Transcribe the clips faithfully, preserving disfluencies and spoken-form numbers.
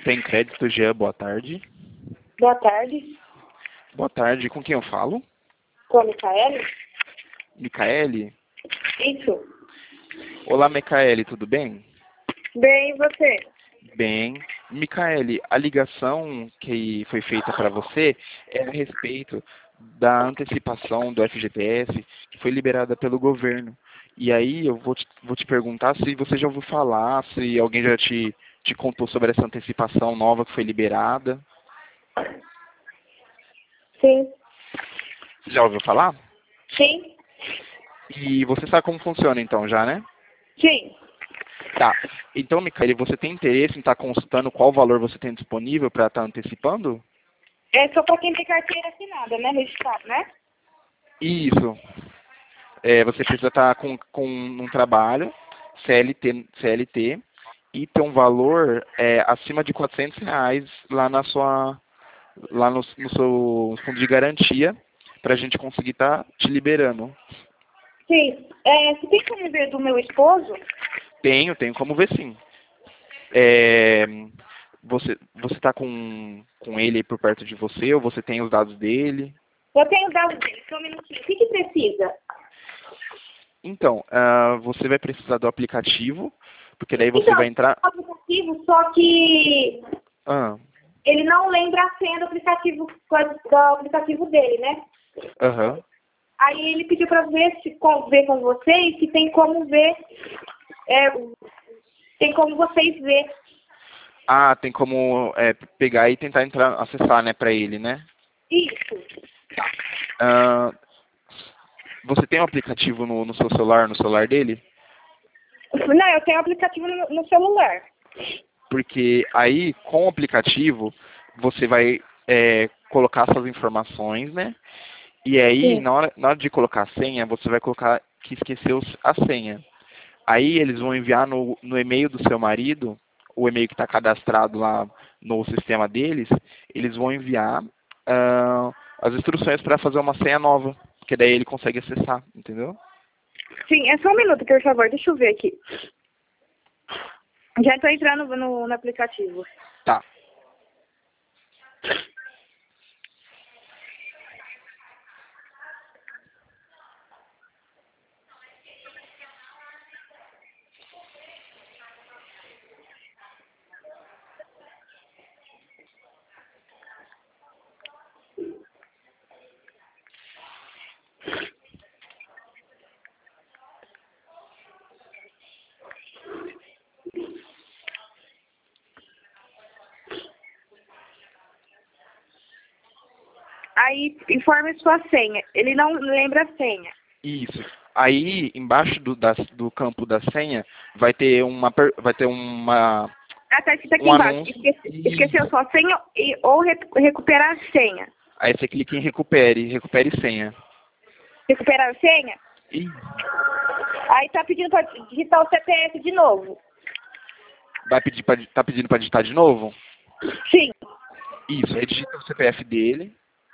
Tem Crédito Jean, boa tarde. Boa tarde, Boa tarde, com quem eu falo? com a Micaele? Micaele? Isso. Olá, Micaele, tudo bem? Bem, e você? Bem. Micaele, a ligação que foi feita para você é a respeito da antecipação do F G T S que foi liberada pelo governo. E aí eu vou te, vou te perguntar se você já ouviu falar, se alguém já te, te contou sobre essa antecipação nova que foi liberada. Sim. Você já ouviu falar? Sim? E você sabe como funciona então já, né? Sim. Tá. Então, Micaele, você tem interesse em estar consultando qual valor você tem disponível para estar antecipando? É só para quem tem carteira assinada, né? Registrado, né? Isso. É, você precisa estar com, com um trabalho C L T, C L T e ter um valor é, acima de quatrocentos reais lá na sua, lá no, no seu fundo de garantia para a gente conseguir estar te liberando. Sim. É, você tem como ver do meu esposo? Tenho, tenho como ver sim. É, você você está com, com ele aí por perto de você ou você tem os dados dele? Eu tenho dados dele, só um minutinho. O que, que precisa? Então, ah, você vai precisar do aplicativo, porque daí você Então, vai entrar... o aplicativo, só que Ah, ele não lembra a senha do aplicativo, do aplicativo dele, né? aham. Aí ele pediu para ver se com, ver com vocês se tem como ver, é, tem como vocês ver. Ah, tem como é, pegar e tentar entrar, acessar, né, para ele, né? Isso. Ah, você tem um aplicativo no, no seu celular, no celular dele? Não, eu tenho aplicativo no, no celular. Porque aí, com o aplicativo, você vai é, colocar suas informações, né? E aí, Sim. na hora, na hora de colocar a senha, você vai colocar que esqueceu a senha. Aí eles vão enviar no, no e-mail do seu marido, o e-mail que está cadastrado lá no sistema deles, eles vão enviar ah, as instruções para fazer uma senha nova, porque daí ele consegue acessar, entendeu? Sim, é só um minuto, por favor. Deixa eu ver aqui. Já estou entrando no, no aplicativo. Tá. Aí, informe sua senha. Ele não lembra a senha. Isso. Aí, embaixo do, da- do campo da senha, vai ter uma, per- vai ter uma, Ah, tá escrito aqui um embaixo. anúncio. Esquece, esqueceu Isso. sua senha e, ou re, recuperar a senha. Aí você clica em recupere, recupere senha. Recuperar a senha? Ih, Aí tá pedindo para digitar o C P F de novo. vai pedir pra, tá pedindo para digitar de novo? Sim. Isso, aí digita o C P F dele.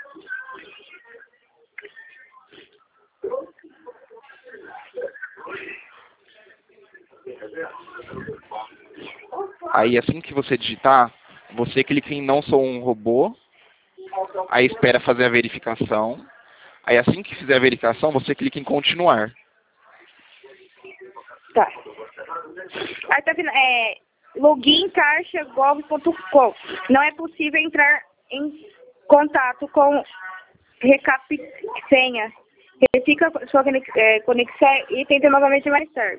Aí assim que você digitar, você clica em não sou um robô, aí espera fazer a verificação. Aí assim que fizer a verificação, você clica em continuar. Tá. Aí tá vindo, é, login caixa gov ponto com. Não é possível entrar em contato com recap senha. Verifica sua conex- é, conexão e tenta novamente mais tarde.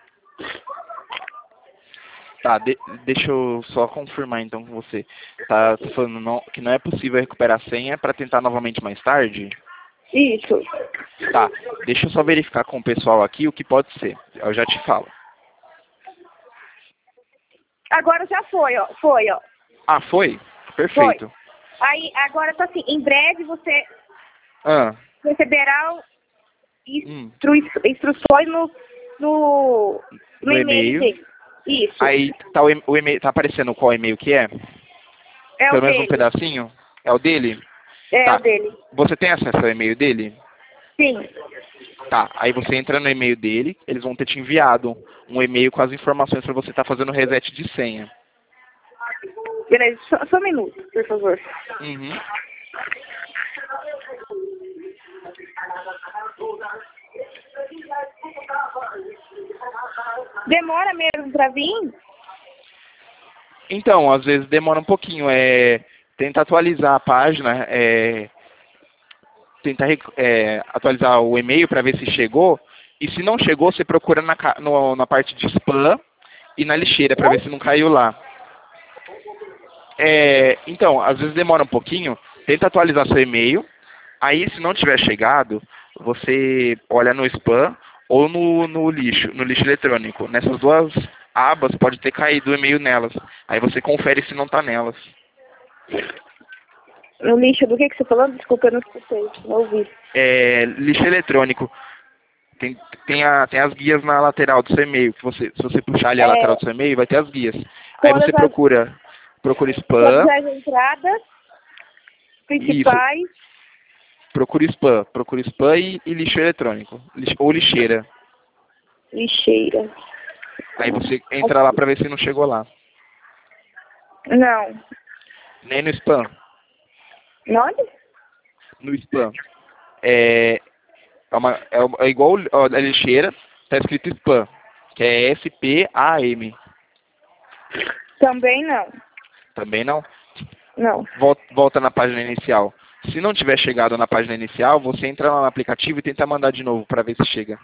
Tá, de- deixa eu só confirmar então com você. Tá, tá falando não- que não é possível recuperar a senha para tentar novamente mais tarde? Isso. Tá, deixa eu só verificar com o pessoal aqui o que pode ser. Eu já te falo. Agora já foi, ó. Foi, ó. Ah, foi? Foi. Perfeito. Aí, agora tá assim, em breve você Ah, receberá hum, instru instruções no, no, no no e-mail e-mail. dele. Isso. Aí tá o, e- o e-mail, tá aparecendo qual e-mail que é? É o Pelo menos um dele. pedacinho? É o dele? É o Tá. dele. Você tem acesso ao e-mail dele? Sim. Tá. Aí você entra no e-mail dele, eles vão ter te enviado um e-mail com as informações para você estar fazendo reset de senha. Beleza, só, só um minuto, por favor. Uhum. Demora mesmo pra vir? Então, às vezes demora um pouquinho. É, tenta atualizar a página, é, tentar rec- é, atualizar o e-mail para ver se chegou. E se não chegou, você procura na, ca- no- na parte de spam e na lixeira para ver se não caiu lá. É, então, às vezes demora um pouquinho. Tenta atualizar seu e-mail. Aí, se não tiver chegado, você olha no spam ou no, no lixo, no lixo eletrônico. Nessas duas abas pode ter caído o e-mail nelas. Aí você confere se não está nelas. No lixo, do que, que você falou? Desculpa, eu não escutei, não ouvi. É, lixo eletrônico. Tem, tem, a, tem as guias na lateral do seu e-mail. Que você, se você puxar ali a lateral É, do seu e-mail, vai ter as guias. Aí você todas as, procura, procura todas spam. as entradas Isso. principais, Procura spam. Procura spam e, e lixo eletrônico. Lix- ou lixeira. lixeira. Aí você entra lá pra ver se não chegou lá. Não. Nem no spam. Onde? No spam. É, é, uma, é, uma- é igual ó, a lixeira, tá escrito spam. Que é S P A M. Também não. Também não? Não. Volta, volta na página inicial. Se não tiver chegado na página inicial, você entra lá no aplicativo e tenta mandar de novo para ver se chega.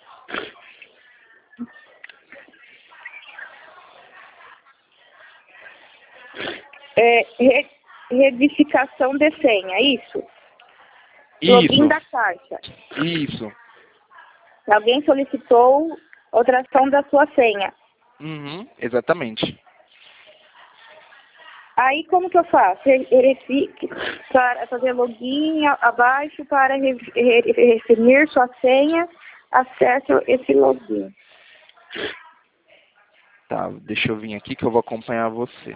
É, re, redificação de senha, isso? Login Isso, da caixa. isso. Alguém solicitou alteração da sua senha. Uhum, exatamente. Aí como que eu faço? Re- Verifique para fazer login a- abaixo para re- re- definir sua senha. Acesse esse login. Tá, deixa eu vir aqui que eu vou acompanhar você.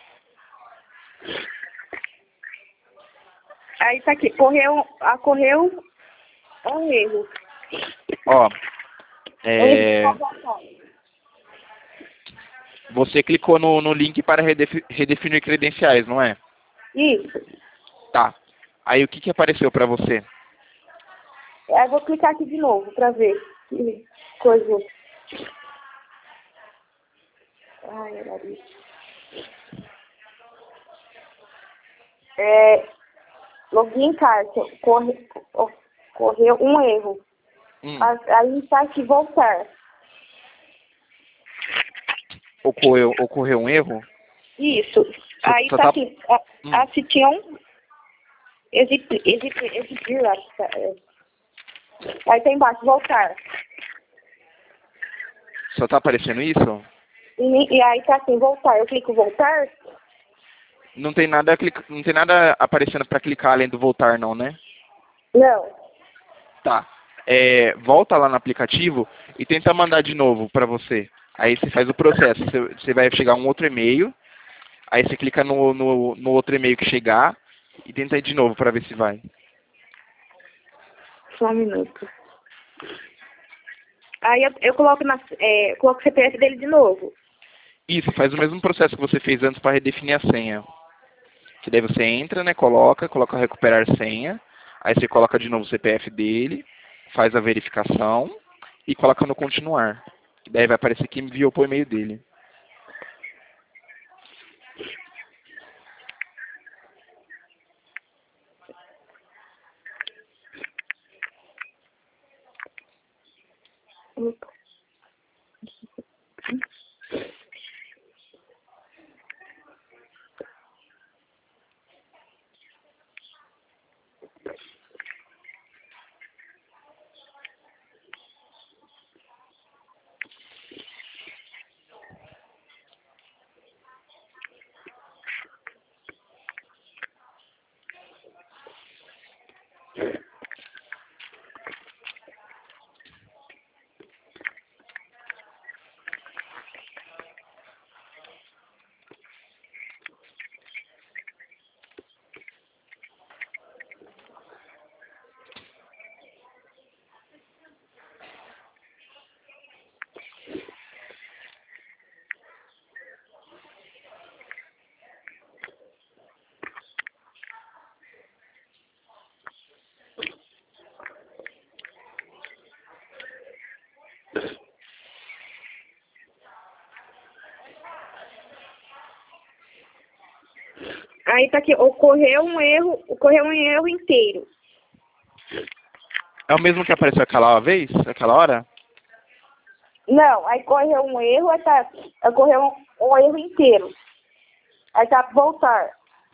Aí tá aqui, correu, ocorreu um erro. Ó, Um erro de é, gravação. você clicou no, no link para redefi- redefinir credenciais, não é? Isso. Tá. Aí o que, que apareceu para você? Aí eu vou clicar aqui de novo para ver que coisa. Ai, era isso. É, login caixa, corre, ocorreu um erro. Hum, A- Aí está aqui voltar. ocorreu, ocorreu um erro? Isso. Só, Aí só está tá... aqui. A, Hum, a Citião exibir, exibir, exibir, acho que tá, é. Aí tá embaixo, voltar. só tá aparecendo isso? E, ni- e aí tá assim, voltar. Eu clico voltar. Não tem nada, clic- não tem nada aparecendo para clicar além do voltar, não, né? Não. Tá. É, volta lá no aplicativo e tenta mandar de novo para você. Aí você faz o processo. Você, você vai chegar um outro e-mail. Aí você clica no, no, no outro e-mail que chegar e tenta ir de novo para ver se vai. Só um minuto. Aí eu, eu coloco, na, é, coloco o C P F dele de novo. Isso, faz o mesmo processo que você fez antes para redefinir a senha. Que daí você entra, né? Coloca, coloca recuperar senha. Aí você coloca de novo o C P F dele, faz a verificação e coloca no continuar. Daí vai aparecer que enviou pro e-mail dele. Aí tá aqui, ocorreu um erro, ocorreu um erro inteiro. É o mesmo que apareceu aquela vez, aquela hora? Não, aí correu um erro, aí tá, ocorreu um, um erro inteiro. Aí tá voltar.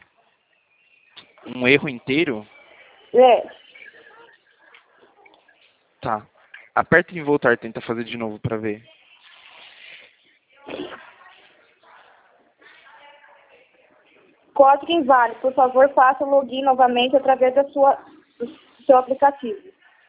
Um erro inteiro? É. Tá. Aperta em voltar, tenta fazer de novo pra ver. Código inválido. Por favor, faça o login novamente através da sua, do seu aplicativo.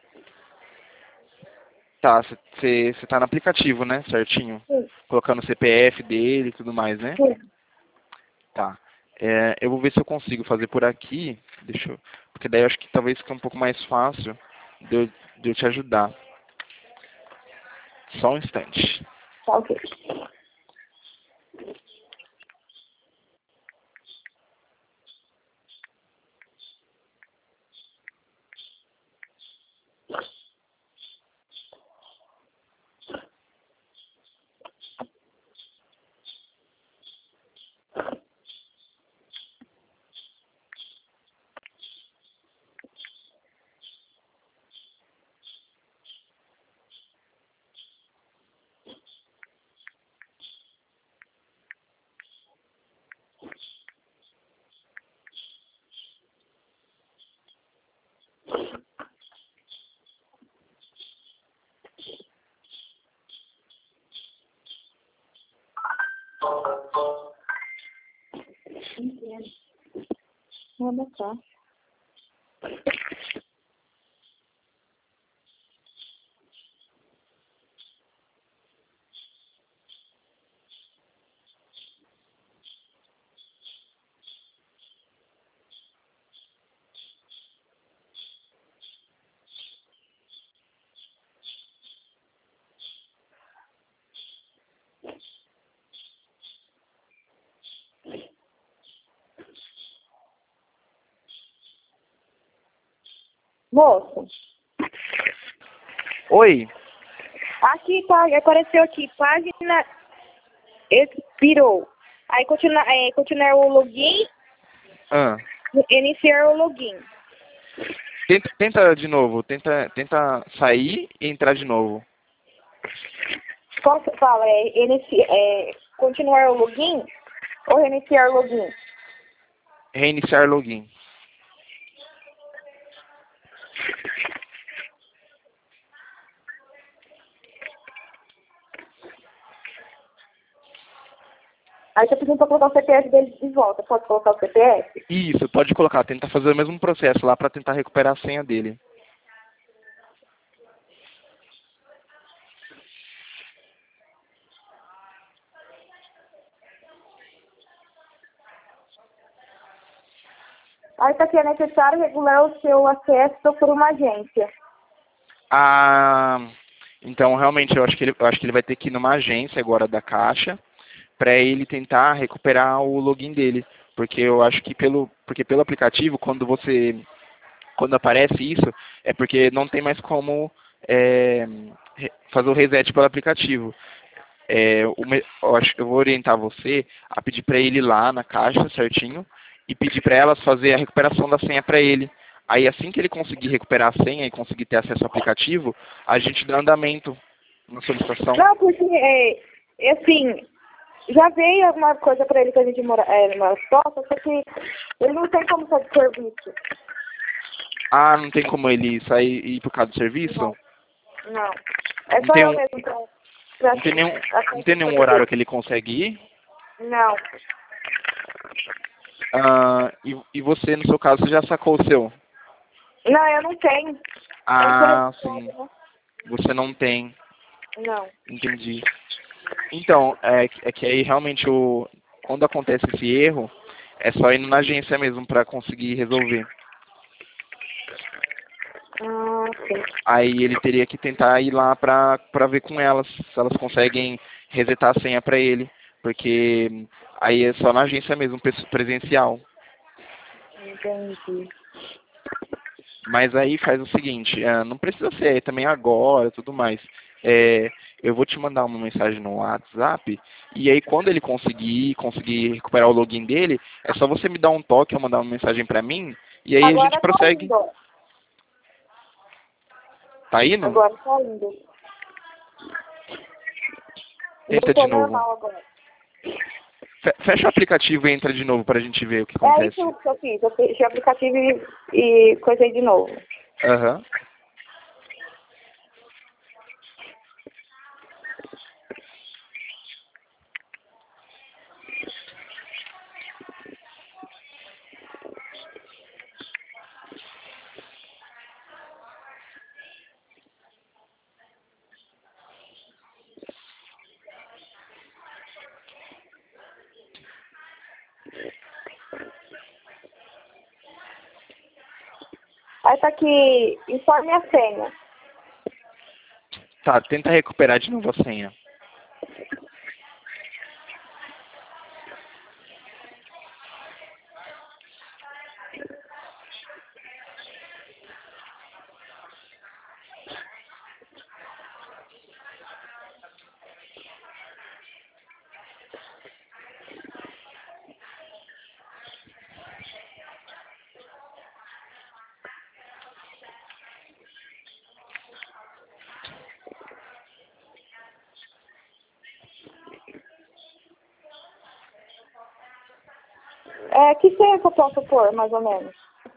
Tá, você tá no aplicativo, né? Certinho. Sim. Colocando o C P F dele e tudo mais, né? Sim. Tá. É, eu vou ver se eu consigo fazer por aqui. Deixa eu... Porque daí eu acho que talvez fique um pouco mais fácil de eu, de eu te ajudar. Só um instante. Tá ok. Vou botar. Moço, Oi. aqui tá, apareceu aqui, página expirou. Aí continua, é, continuar o login, Ah. iniciar o login. Tenta, tenta de novo. Tenta, tenta sair e entrar de novo. Qual que fala? É, inici, é, continuar o login ou reiniciar o login? Reiniciar login. Aí tá pedindo pra colocar o C P F dele de volta. Pode colocar o C P F? Isso, pode colocar. Tenta fazer o mesmo processo lá pra tentar recuperar a senha dele. Aí tá aqui, é necessário regular o seu acesso por uma agência. Ah, então realmente eu acho que ele, eu acho que ele vai ter que ir numa agência agora da Caixa para ele tentar recuperar o login dele, porque eu acho que pelo, porque pelo aplicativo quando você, quando aparece isso é porque não tem mais como é, re- fazer o reset pelo aplicativo. É, o me- eu acho que eu vou orientar você a pedir para ele ir lá na Caixa certinho e pedir para elas fazer a recuperação da senha para ele. Aí assim que ele conseguir recuperar a senha e conseguir ter acesso ao aplicativo, a gente dá andamento na solicitação. Não, porque, é, é assim, já veio alguma coisa pra ele que a gente mora, é, mora próximo, só que ele não tem como fazer serviço. Ah, não tem como ele sair e ir por causa do serviço? Não. Não. É Não só tem, eu um, mesmo pra, pra, não tem nenhum, pra- não tem nenhum horário que ele consegue ir? Não. Ah, e, e você, no seu caso, você já sacou o seu? Não, eu não tenho. Ah, Eu sim. sou- Você não tem. Não. Entendi. Então, é, que- é que aí realmente o, quando acontece esse erro, é só ir na agência mesmo para conseguir resolver. Ah, sim. Aí ele teria que tentar ir lá pra, pra ver com elas, se elas conseguem resetar a senha pra ele. Porque aí é só na agência mesmo, pres- presencial. Entendi. Mas aí faz o seguinte, ah, não precisa ser também agora tudo mais. É, Eu vou te mandar uma mensagem no WhatsApp, e aí quando ele conseguir, conseguir recuperar o login dele, é só você me dar um toque ou mandar uma mensagem pra mim, e aí a gente Agora tá prossegue. indo. Tá indo? Agora tá indo. Tenta de Voltou novo. normal agora. Fe- Fecha o aplicativo e entra de novo pra gente ver o que É acontece. isso que eu fiz. Eu fechei o aplicativo e, e coisei de novo. Aham. Aí tá aqui, informe a senha. Tá, tenta recuperar de novo a senha. É, que senha que eu posso pôr, mais ou menos?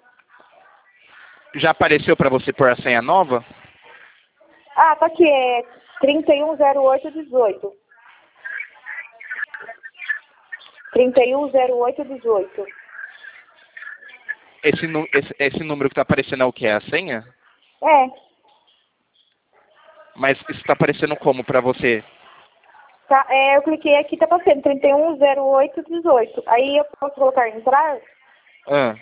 Já apareceu pra você pôr a senha nova? Ah, tá aqui, é trinta e um zero oito dezoito. trinta e um zero oito dezoito. Esse, nu- esse, esse número que tá aparecendo é o que? É a senha? É, Mas isso tá aparecendo como pra você? tá, é, eu cliquei aqui, tá passando trinta e um zero oito dezoito. Aí eu posso colocar entrar? Ah.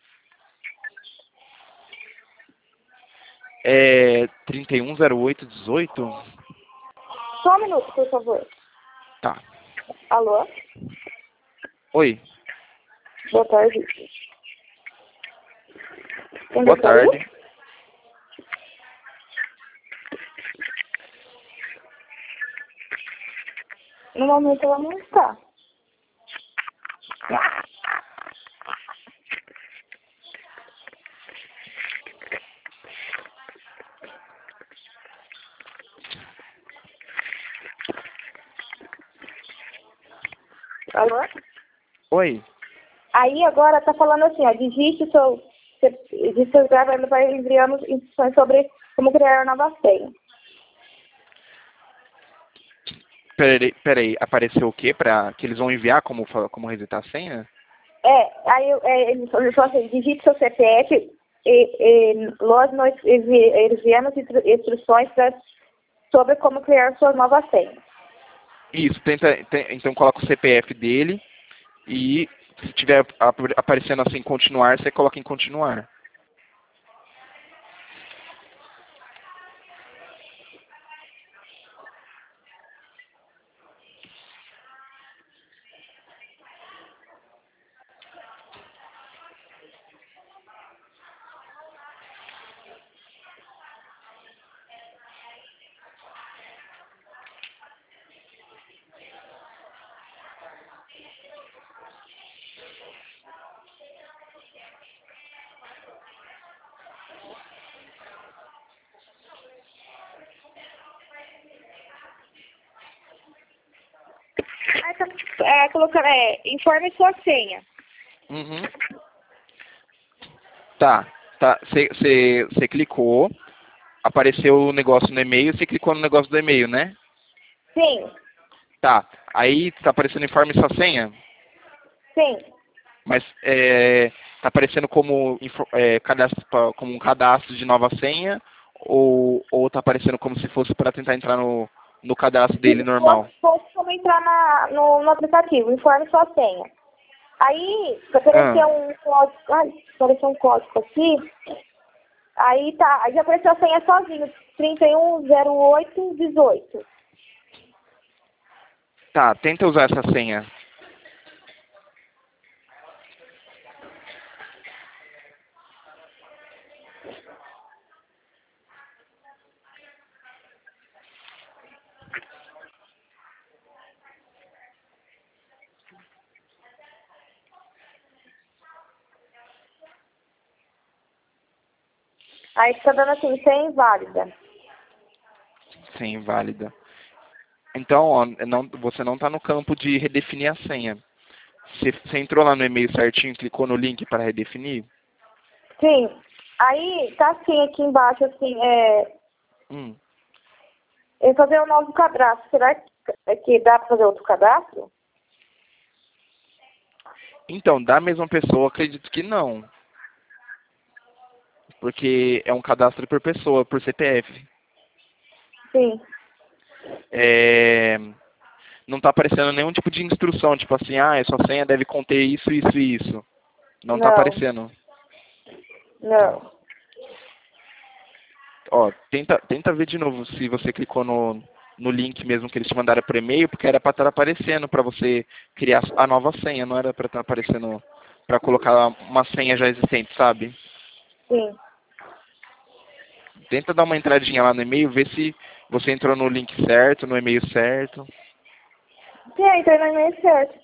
É trinta e um zero oito dezoito? Só um minuto, por favor. Tá. Alô? Oi. Boa tarde. Quem Boa saiu? tarde. No momento ela não está. Alô? Oi. Aí agora tá falando assim, ó, digite o seu, digite seus dados, ele vai enviando instruções sobre como criar uma nova senha. Peraí, peraí. Apareceu o quê? Pra, que eles vão enviar como, fa- como resetar a senha? É, aí eu- é, ele falou assim, digite seu C P F e, e nós, nós envi- enviamos instru- instruções pra, sobre como criar suas novas senhas. Isso, tenta, te- então coloca o C P F dele e se tiver ap- aparecendo assim continuar, você coloca em continuar. Aí tá é, colocando, é, informe sua senha. Uhum. Tá, tá. Você clicou, apareceu o negócio no e-mail, você clicou no negócio do e-mail, né? Sim, Tá. Aí tá aparecendo informe sua senha, sim. mas é, tá aparecendo como, info- é, cadastro, pa- como um cadastro de nova senha ou, ou tá aparecendo como se fosse para tentar entrar no, no cadastro dele normal? Posso como entrar na, no, no aplicativo, informe sua senha. Aí, Ah, apareceu um código, ai, apareceu um código aqui, aí tá, aí já apareceu a senha sozinho, trinta e um zero oito dezoito. tá, tenta usar essa senha. Aí fica dando assim, sem inválida. Sem inválida. Então, ó, não, você não está no campo de redefinir a senha. Você, você entrou lá no e-mail certinho, clicou no link para redefinir? Sim. Aí tá assim, aqui embaixo, assim, é... Hum. Eu fazer um novo cadastro. Será que, que dá para fazer outro cadastro? Então, da mesma pessoa, acredito que não. Porque é um cadastro por pessoa, por C P F. Sim. É... Não está aparecendo nenhum tipo de instrução, tipo assim, ah, sua senha deve conter isso, isso e isso. Não está Não. aparecendo. Tá. Não. Ó, tenta, tenta ver de novo se você clicou no, no link mesmo que eles te mandaram por e-mail, porque era para estar aparecendo para você criar a nova senha, não era para estar aparecendo para colocar uma senha já existente, sabe? Sim. Tenta dar uma entradinha lá no e-mail, ver se você entrou no link certo, no e-mail certo. Sim, eu entrei no e-mail certo.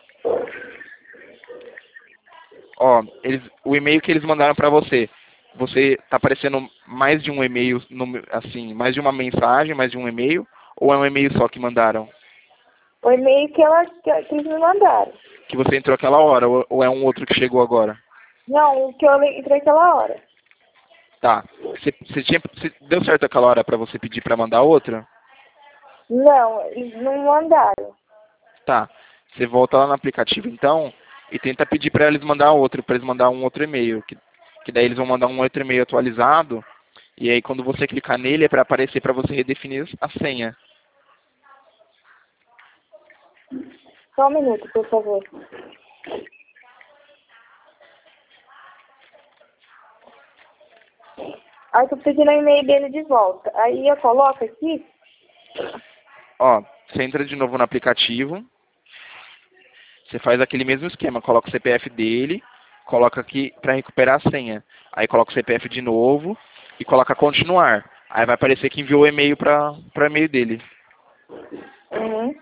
Ó, eles, o e-mail que eles mandaram para você, você tá aparecendo mais de um e-mail, no- assim, mais de uma mensagem, mais de um e-mail, ou é um e-mail só que mandaram? O e-mail que, ela, que, que eles me mandaram. Que você entrou aquela hora, ou, ou é um outro que chegou agora? Não, o que eu entrei aquela hora. Tá. Você, você tinha, você- deu certo aquela hora para você pedir para mandar outra? Não, eles não mandaram. Tá. Você volta lá no aplicativo então e tenta pedir para eles mandar outro, para eles mandar um outro e-mail, que, que daí eles vão mandar um outro e-mail atualizado e aí quando você clicar nele é para aparecer para você redefinir a senha. Só um minuto, por favor. Aí eu tô pedindo o e-mail dele de volta. Aí eu coloco aqui. Ó, você entra de novo no aplicativo, você faz aquele mesmo esquema, coloca o C P F dele, coloca aqui para recuperar a senha. Aí coloca o C P F de novo e coloca continuar. Aí vai aparecer que enviou o e-mail para o e-mail dele. Uhum.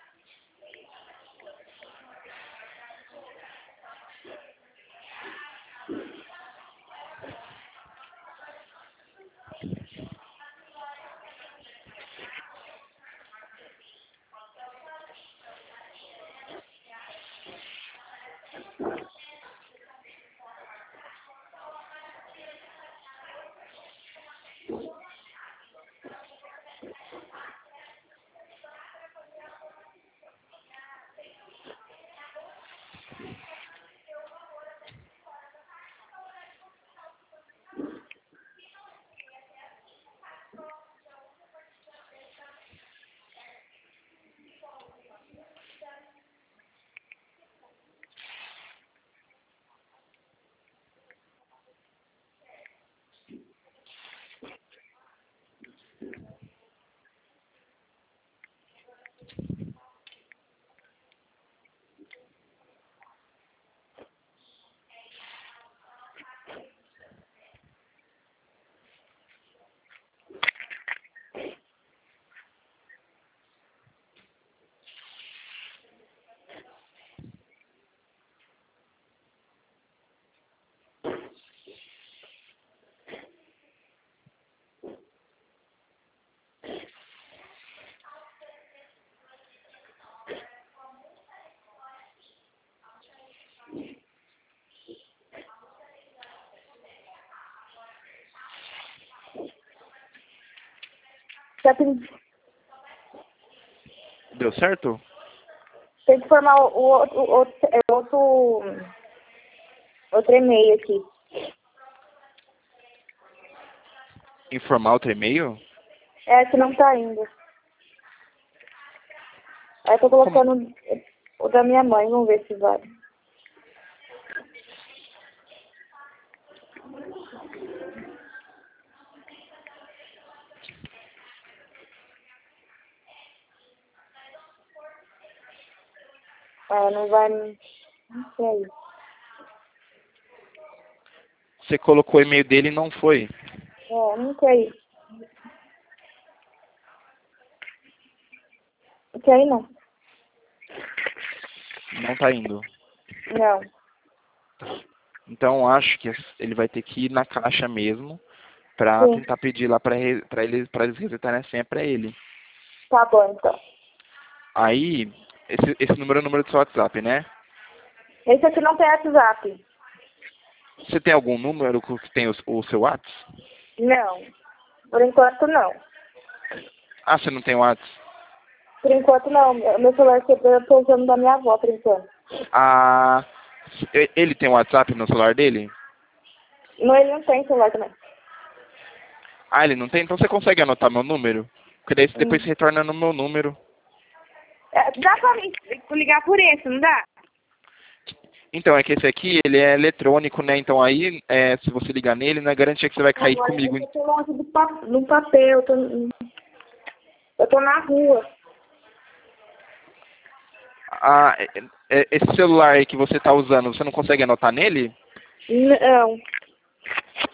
Já tem, Deu certo? tem que formar o, o outro, o outro, é, outro, outro e-mail aqui. Informar outro e-mail? É, que não tá indo. Aí eu tô Como? colocando o da minha mãe, vamos ver se vai. Ah, não vai. Não sei. Você colocou o e-mail dele e não foi. É, não sei. Não sei não. Não tá indo. Não. Então acho que ele vai ter que ir na caixa mesmo pra Sim. tentar pedir lá pra, re- pra, eles, pra eles resetarem a senha pra ele. Tá bom, então. Aí, esse, esse número é o número do seu WhatsApp, né? Esse aqui não tem WhatsApp. Você tem algum número que tem o, o seu WhatsApp? Não. Por enquanto, não. Ah, você não tem WhatsApp? Por enquanto, não. Meu celular quebrou, eu tô usando da minha avó, por enquanto. Ah, e- ele tem WhatsApp no celular dele? Não, ele não tem celular também. Ah, ele não tem? Então você consegue anotar meu número? Porque daí você depois Hum. você retorna no meu número. É, dá pra mim ligar por esse, não dá? Então, é que esse aqui, ele é eletrônico, né? Então aí, é, se você ligar nele, não é garantia que você vai cair Agora, comigo. eu tô longe do, pa do papel, eu tô, eu tô na rua. Ah, é- é- esse celular aí que você tá usando, você não consegue anotar nele? Não.